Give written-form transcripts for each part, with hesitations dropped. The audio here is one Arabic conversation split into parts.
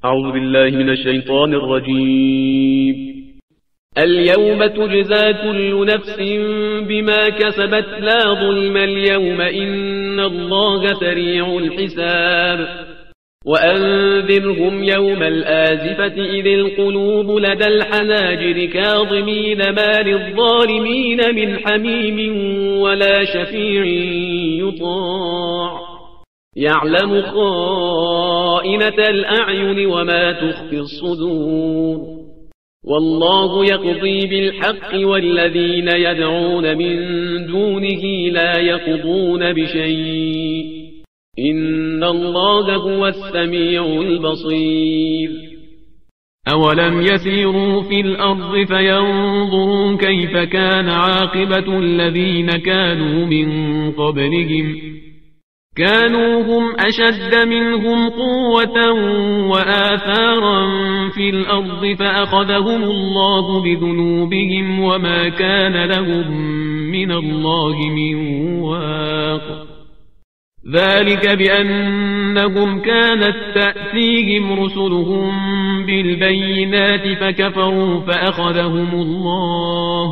أعوذ بالله من الشيطان الرجيم. اليوم تجزى كل نفس بما كسبت لا ظلم اليوم إن الله سريع الحساب. وأنذرهم يوم الآزفة إذ القلوب لدى الحناجر كاظمين ما للظالمين من حميم ولا شفيع يطاع يعلم خائنة الأعين وما تخفي الصدور. والله يقضي بالحق والذين يدعون من دونه لا يقضون بشيء إن الله هو السميع البصير. أولم يسيروا في الأرض فينظروا كيف كان عاقبة الذين كانوا من قبلهم كانوا هم أشد منهم قوة وآثارا في الأرض فأخذهم الله بذنوبهم وما كان لهم من الله من واق. ذلك بأنهم كانت تأتيهم رسلهم بالبينات فكفروا فأخذهم الله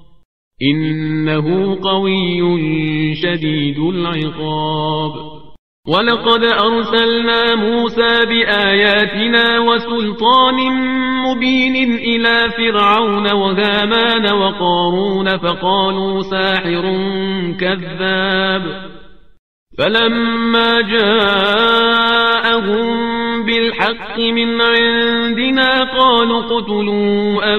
إنه قوي شديد العقاب. ولقد أرسلنا موسى بآياتنا وسلطان مبين إلى فرعون وهامان وقارون فقالوا ساحر كذاب. فلما جاءهم بالحق من عندنا قالوا اقتلوا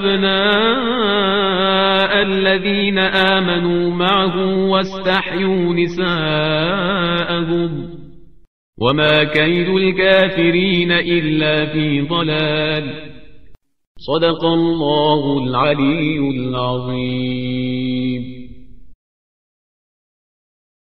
أبناء الذين آمنوا معه واستحيوا نساءهم وما كيد الكافرين إلا في ضلال. صدق الله العلي العظيم.